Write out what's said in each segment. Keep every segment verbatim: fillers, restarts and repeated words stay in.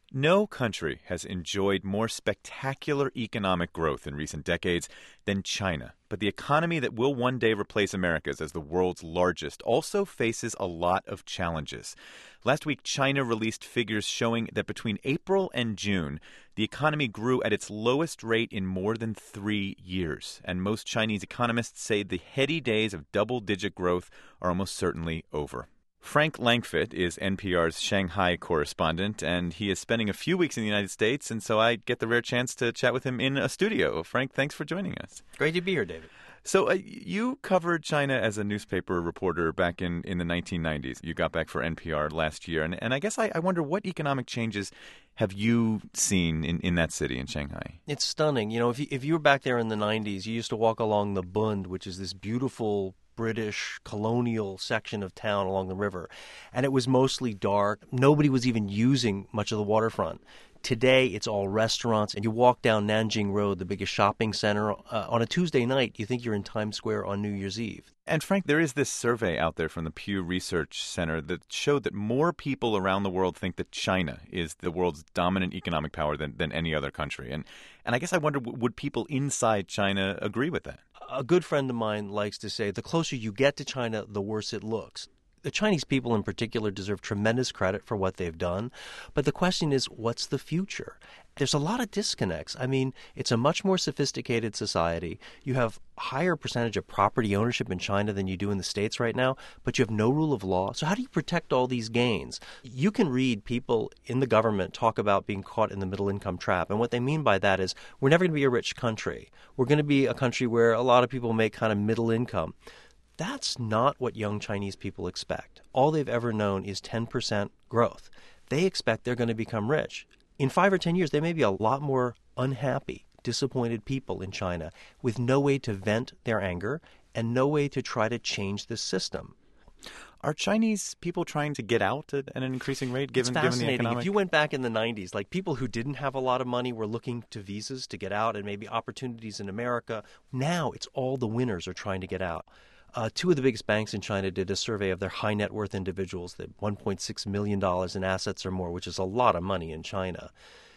No country has enjoyed more spectacular economic growth in recent decades than China. But the economy that will one day replace America's as the world's largest also faces a lot of challenges. Last week, China released figures showing that between April and June, the economy grew at its lowest rate in more than three years. And most Chinese economists say the heady days of double-digit growth are almost certainly over. Frank Langfitt is N P R's Shanghai correspondent, and he is spending a few weeks in the United States, and so I get the rare chance to chat with him in a studio. Frank, thanks for joining us. Great to be here, David. So uh, you covered China as a newspaper reporter back in, in the nineteen nineties. You got back for N P R last year, and, and I guess I, I wonder what economic changes have you seen in, in that city, in Shanghai? It's stunning. You know, if you, if you were back there in the nineties, you used to walk along the Bund, which is this beautiful British colonial section of town along the river, and it was mostly dark. Nobody was even using much of the waterfront. Today, it's all restaurants, and you walk down Nanjing Road, the biggest shopping center. Uh, on a Tuesday night, you think you're in Times Square on New Year's Eve. And Frank, there is this survey out there from the Pew Research Center that showed that more people around the world think that China is the world's dominant economic power than, than any other country. And and I guess I wonder, would people inside China agree with that? A good friend of mine likes to say, the closer you get to China, the worse it looks. The Chinese people in particular deserve tremendous credit for what they've done. But the question is, what's the future? There's a lot of disconnects. I mean, it's a much more sophisticated society. You have a higher percentage of property ownership in China than you do in the States right now, but you have no rule of law. So how do you protect all these gains? You can read people in the government talk about being caught in the middle income trap. And what they mean by that is we're never going to be a rich country. We're going to be a country where a lot of people make kind of middle income. That's not what young Chinese people expect. All they've ever known is ten percent growth. They expect they're going to become rich. In five or ten years, there may be a lot more unhappy, disappointed people in China with no way to vent their anger and no way to try to change the system. Are Chinese people trying to get out at, at an increasing rate, given, it's fascinating. given the economic? If you went back in the nineties, like people who didn't have a lot of money were looking to visas to get out and maybe opportunities in America. Now it's all the winners are trying to get out. Uh, two of the biggest banks in China did a survey of their high net worth individuals, that one point six million dollars in assets or more, which is a lot of money in China.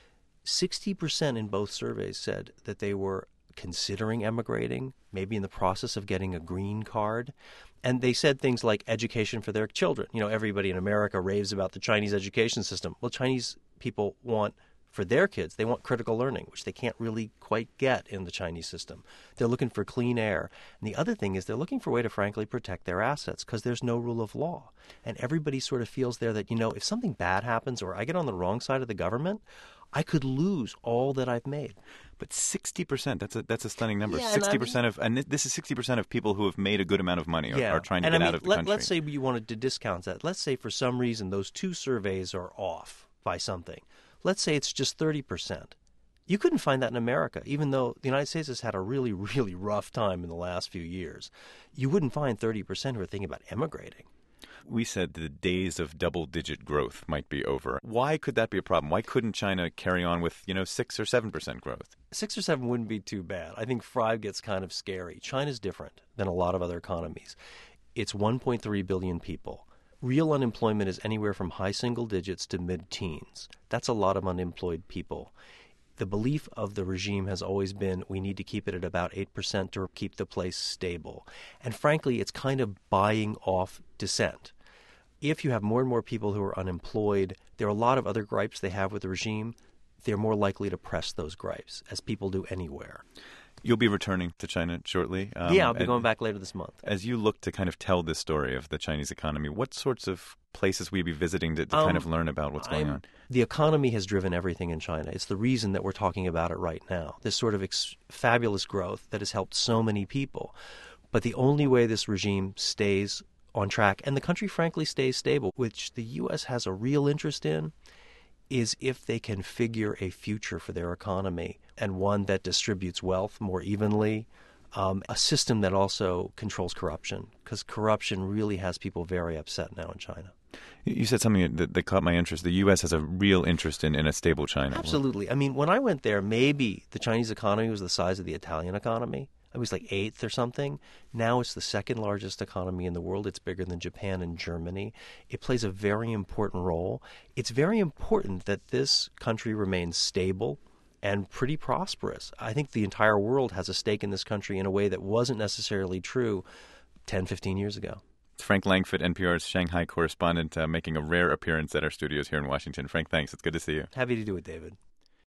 sixty percent in both surveys said that they were considering emigrating, maybe in the process of getting a green card. And they said things like education for their children. You know, everybody in America raves about the Chinese education system. Well, Chinese people want for their kids, they want critical learning, which they can't really quite get in the Chinese system. They're looking for clean air. And the other thing is they're looking for a way to, frankly, protect their assets because there's no rule of law. And everybody sort of feels there that, you know, if something bad happens or I get on the wrong side of the government, I could lose all that I've made. But sixty percent, that's a that's a stunning number. Yeah, sixty percent of, and this is sixty percent of people who have made a good amount of money are, yeah. are trying to and get I mean, out of the let, country. Let's say you wanted to discount that. Let's say for some reason those two surveys are off by something. Let's say it's just thirty percent. You couldn't find that in America, even though the United States has had a really, really rough time in the last few years. You wouldn't find thirty percent who are thinking about emigrating. We said the days of double-digit growth might be over. Why could that be a problem? Why couldn't China carry on with, you know, six or seven percent growth? Six or seven wouldn't be too bad. I think five gets kind of scary. China's different than a lot of other economies. It's one point three billion people. Real unemployment is anywhere from high single digits to mid-teens. That's a lot of unemployed people. The belief of the regime has always been we need to keep it at about eight percent to keep the place stable. And frankly, it's kind of buying off dissent. If you have more and more people who are unemployed, there are a lot of other gripes they have with the regime. They're more likely to press those gripes, as people do anywhere. You'll be returning to China shortly. Um, yeah, I'll be going back later this month. As you look to kind of tell this story of the Chinese economy, what sorts of places will you be visiting to, to um, kind of learn about what's going I'm, on? The economy has driven everything in China. It's the reason that we're talking about it right now, this sort of ex- fabulous growth that has helped so many people. But the only way this regime stays on track, and the country frankly stays stable, which the U S has a real interest in, is if they can figure a future for their economy and one that distributes wealth more evenly, um, a system that also controls corruption, because corruption really has people very upset now in China. You said something that, that caught my interest. The U S has a real interest in, in a stable China. Absolutely. I mean, when I went there, maybe the Chinese economy was the size of the Italian economy. It was like eighth or something. Now it's the second largest economy in the world. It's bigger than Japan and Germany. It plays a very important role. It's very important that this country remains stable and pretty prosperous. I think the entire world has a stake in this country in a way that wasn't necessarily true ten, fifteen years ago. It's Frank Langfitt, N P R's Shanghai correspondent, uh, making a rare appearance at our studios here in Washington. Frank, thanks. It's good to see you. Happy to do it, David.